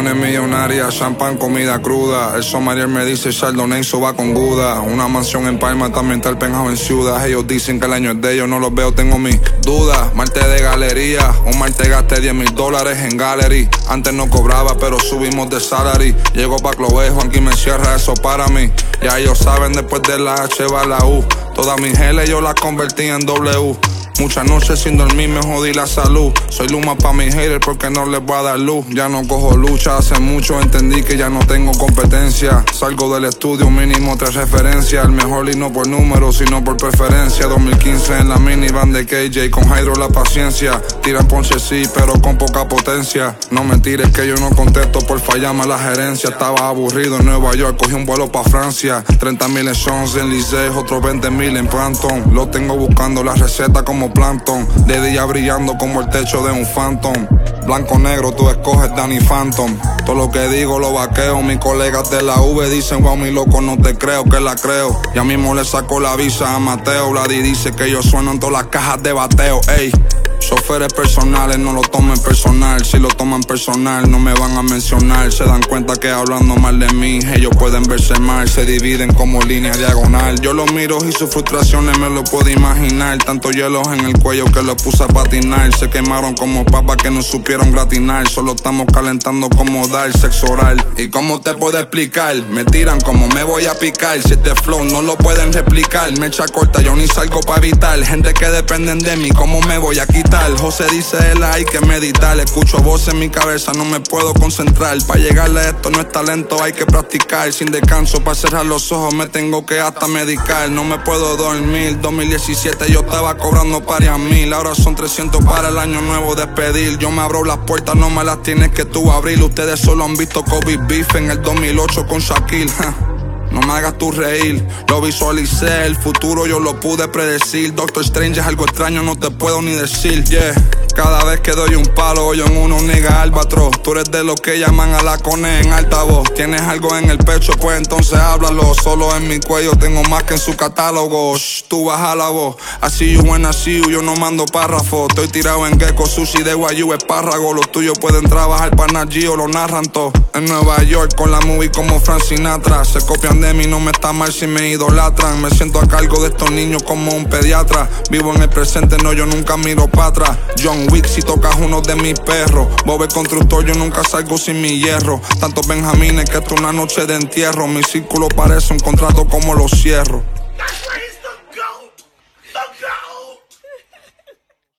Mansiones millonarias, champán, comida cruda. El sommelier me dice Chardonnay, eso va con Guda. Una mansión en Palma, también está el penthouse en Ciudad. Ellos dicen que el año es de ellos, no los veo, tengo mis dudas. Martes de galería, un martes gasté $10,000 en gallery. Antes no cobraba, pero subimos de salary. Llego pa' Cloé, Juanqui me cierra, eso para mí. Ya ellos saben, después de la H va la U. Todas mis L yo las convertí en W. Muchas noches sin dormir me jodí la salud. Soy Luma pa' mis haters porque no les voy a dar luz. Ya no cojo lucha, hace mucho entendí que ya no tengo competencia. Salgo del estudio, mínimo 3 referencias. El mejor y no por número, sino por preferencia. 2015 en la minivan de KJ, con Hydro la paciencia. Tiran ponche sí, pero con poca potencia. No me tires que yo no contesto por fallarme a la gerencia. Estaba aburrido en Nueva York, cogí un vuelo pa' Francia. 30,000 en Sons, en Licey, otros 20,000 en Phantom. Lo tengo buscando la receta como Plankton, de día brillando como el techo de un Phantom. Blanco negro, tú escoges Danny Phantom. Todo lo que digo lo vaqueo. Mis colegas de la V dicen, wow, mi loco, no te creo, que la creo. Ya mismo le saco la visa a Mateo. Vladi dice que yo sueno en todas las cajas de bateo, ey. Choferes personales, no lo tomen personal. Si lo toman personal, no me van a mencionar. Se dan cuenta que hablando mal de mí, ellos pueden verse mal. Se dividen como línea diagonal. Yo los miro y sus frustraciones me lo puedo imaginar. Tanto hielos en el cuello que los puse a patinar. Se quemaron como papas que no supieron gratinar. Solo estamos calentando como dar sexo oral. ¿Y cómo te puedo explicar? Me tiran como me voy a picar. Si este flow no lo pueden replicar. Me echa corta, yo ni salgo pa' evitar. Gente que dependen de mí, ¿cómo me voy a quitar? José dice él, hay que meditar. Escucho voces en mi cabeza, no me puedo concentrar. Pa' llegarle a esto no es talento, hay que practicar. Sin descanso, pa' cerrar los ojos me tengo que hasta medicar. No me puedo dormir, 2017 yo estaba cobrando varias mil. Ahora son 300 para el año nuevo despedir. Yo me abro las puertas, no me las tienes que tú abrir. Ustedes solo han visto Kobe Beef en el 2008 con Shaquille. No me hagas tú reír, lo visualicé, el futuro yo lo pude predecir. Doctor Strange es algo extraño, no te puedo ni decir, yeah. Cada vez que doy un palo, yo en uno nigga albatros. Tú eres de los que llaman a la cone en altavoz. Tienes algo en el pecho, pues entonces háblalo. Solo en mi cuello tengo más que en su catálogo. Shh, tú baja la voz. Así you when I see you, yo no mando párrafos. Estoy tirado en gecko, sushi de guayú, espárrago. Los tuyos pueden trabajar para Nat Geo, lo narran todo. En Nueva York con la movie como Frank Sinatra. Se copian de mí, no me está mal si me idolatran. Me siento a cargo de estos niños como un pediatra. Vivo en el presente, no, yo nunca miro para atrás. John Wick si tocas uno de mis perros. Bob el constructor, yo nunca salgo sin mi hierro. Tantos benjamines que esto es una noche de entierro. Mi círculo parece un contrato como lo cierro.